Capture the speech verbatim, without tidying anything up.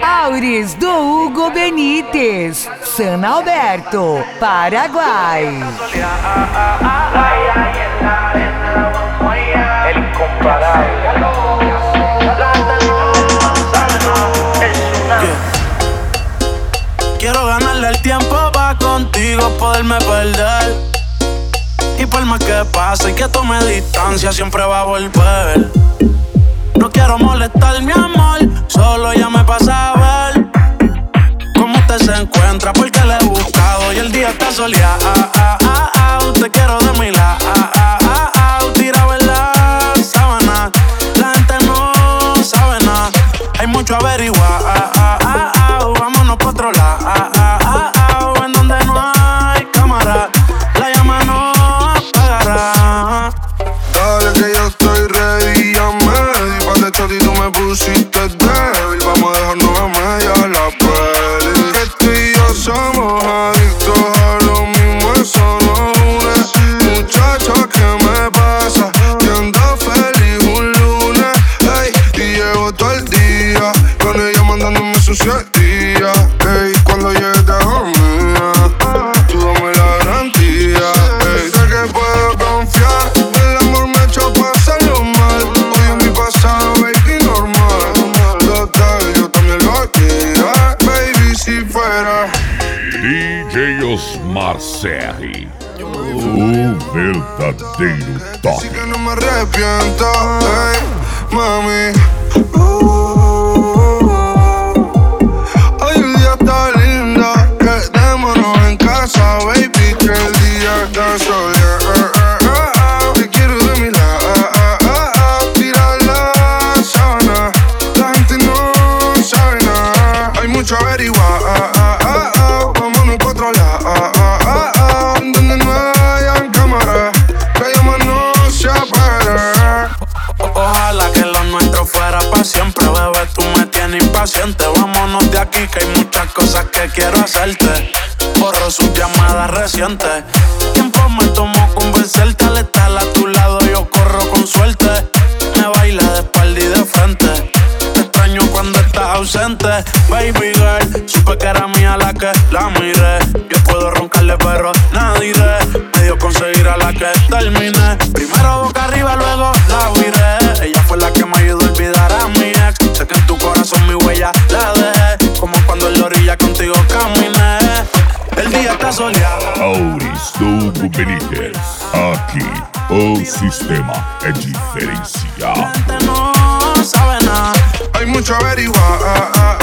Auris do Hugo Benítez, San Alberto, Paraguai. El incomparable. Quiero ganarle el tiempo pa' contigo poderme perder. Y por más que pase y que tome distancia, siempre va a volver. No quiero molestar, mi amor, solo ya me pasa a ver cómo usted se encuentra, porque le he buscado y el día está soleado. Ah, ah, ah, ah, te quiero de mi lado. Ah, ah, ah, ah, tira ver la sábana. La gente no sabe nada, hay mucho averiguar. Ah, ah, ah, ah, vámonos pa' otro lado. Ah, ah, ah, ah, en donde no hay cámara, la llama no apagará. Dale que yo estoy ready, ya me di pa' de chat y tú me pusiste débil. Vamos a dejarnos a media la peli. Que tú y yo somos adictos a lo mismo, eso no une. Muchacho, ¿qué me pasa? Que ando feliz un lunes, ey, y llevo todo el día con ella mandándome sus siete días, ey, cuando llegues te hago mía, tú dame la garantía, ey, sé que puedo confiar. El amor me echó pasarlo mal. Hoy en mi pasado, baby, normal. Total, yo también lo haría, baby, si fuera. D J Osmar Serri, o verdadeiro top. Así que no me arrepiento, ey, mami. Hoy el día está lindo, quedémonos en casa, baby, que el día está soleado. Te quiero de mi lado, tira la sábana. La gente no sabe nada, hay mucho averiguar. Vámonos pa' otro lado, donde no hayan cámara, la llama no se apagará. Ojalá que lo nuestro fuera pa' siempre, bebé, tú me tienes impaciente. Vámonos de aquí que hay muchas cosas que quiero hacerte. Borro sus llamadas recientes. Tiempo me tomó convencerte, al estar a tu lado yo corro con suerte. Me baila de espalda y de frente, te extraño cuando estás ausente. Baby girl, supe que era mía la que la miré. Yo puedo roncarle pero nadie diré. Me dio conseguir a la que terminé. Primero boca arriba, luego la viré. Ella fue la que me ayudó a olvidar a mi ex. Sé que en tu corazón mi huella la dejé, como cuando en la orilla contigo caminé. El día está soleado. Auris do Hugo Benítez, aqui o sistema é diferenciado. La gente no sabe nada, Hay mucho averiguar.